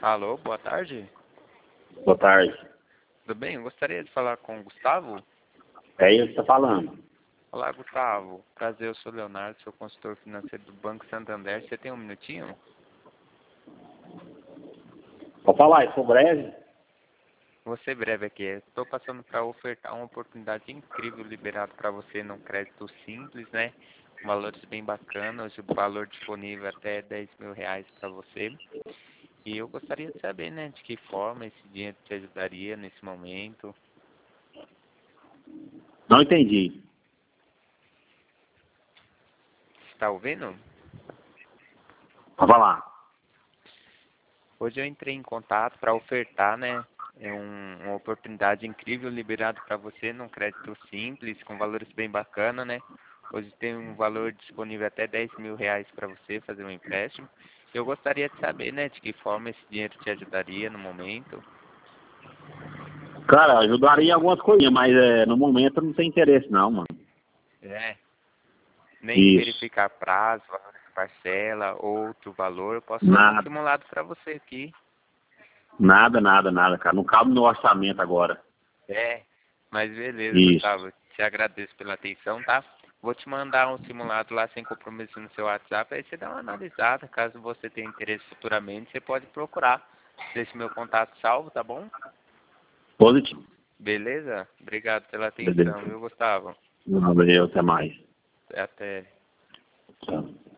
Alô, boa tarde. Boa tarde. Tudo bem? Eu gostaria de falar com o Gustavo. É ele que está falando. Olá, Gustavo. Prazer, eu sou o Leonardo, sou consultor financeiro do Banco Santander. Você tem um minutinho? Vou falar, eu sou breve. Vou ser breve aqui. Estou passando para ofertar uma oportunidade incrível liberada para você num crédito simples, né? Com valores bem bacanas, o valor disponível até R$ 10.000 para você. E eu gostaria de saber, né, de que forma esse dinheiro te ajudaria nesse momento. Não entendi. Está ouvindo? Vou falar. Hoje eu entrei em contato para ofertar, né, uma oportunidade incrível liberada para você num crédito simples, com valores bem bacana, né? Hoje tem um valor disponível até R$ 10.000 para você fazer um empréstimo. Eu gostaria de saber, né, de que forma esse dinheiro te ajudaria no momento. Cara, ajudaria em algumas coisinhas, mas no momento eu não tenho interesse não, mano. É, nem Isso. verificar prazo, valor de parcela, outro valor. Eu posso fazer um Nada, simulado para você aqui. nada, cara. Não cabe no orçamento agora. É, mas beleza, Isso. Gustavo. Te agradeço pela atenção, tá? Vou te mandar um simulado lá sem compromisso no seu WhatsApp, aí você dá uma analisada. Caso você tenha interesse futuramente, você pode procurar. Deixe meu contato salvo, tá bom? Positivo. Beleza? Obrigado pela atenção, Beleza. viu, Gustavo? Valeu, até mais. Até. Tchau.